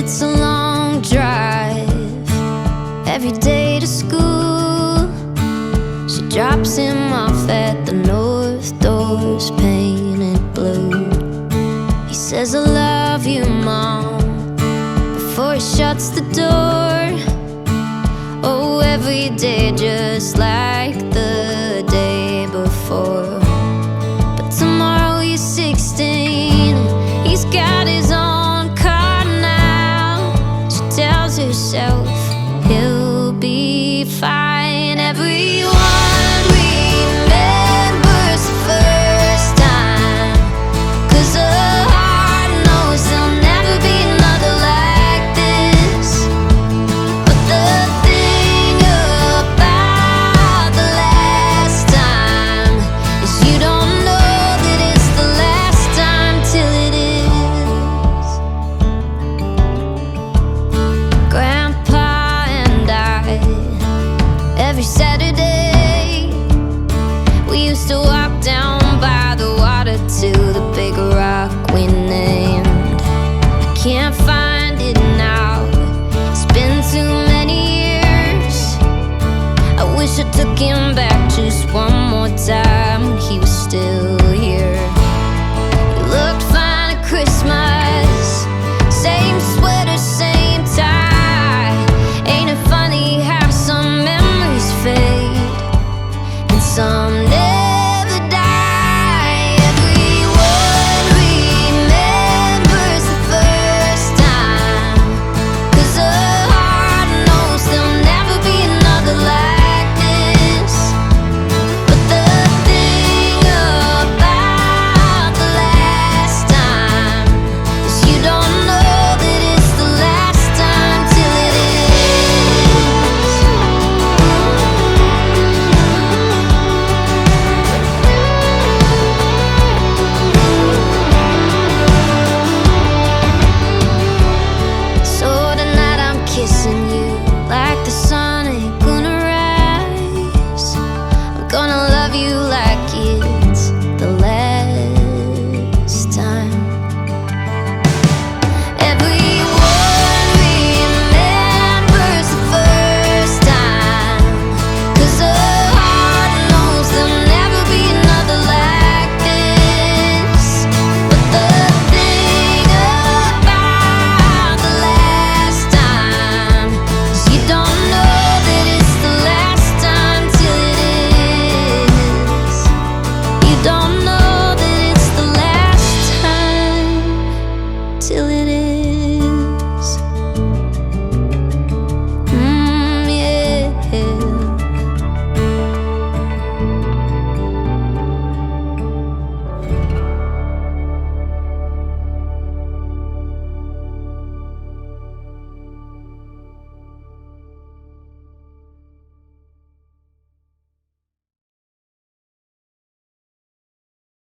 it's a long drive every day to school. She drops him off at the north doors painted blue. He says, I love you, Mom, before he shuts the door. Oh, every day just like the day before. But tomorrow he's 16, he's got his own car now. She tells herself he'll be fine. Everyone remembers the first time, 'cause a heart knows there'll never be another like this. But the thing about the last time is you don't know that it's the last time till it is. Grandpa and I, every Saturday, we used to walk down by the water to the big rock we named. I can't find it now, it's been too many years. I wish I took him back just one more time, he was still here. He looked fine at Christmas, same sweater, same tie. Ain't it funny how some memories fade and some never die? Everyone remembers the first time, 'cause a heart knows there'll never be another like this. But the thing about the last time is you don't know that it's the last time till it is. So tonight I'm kissing you like the sun ain't gonna rise. I'm gonna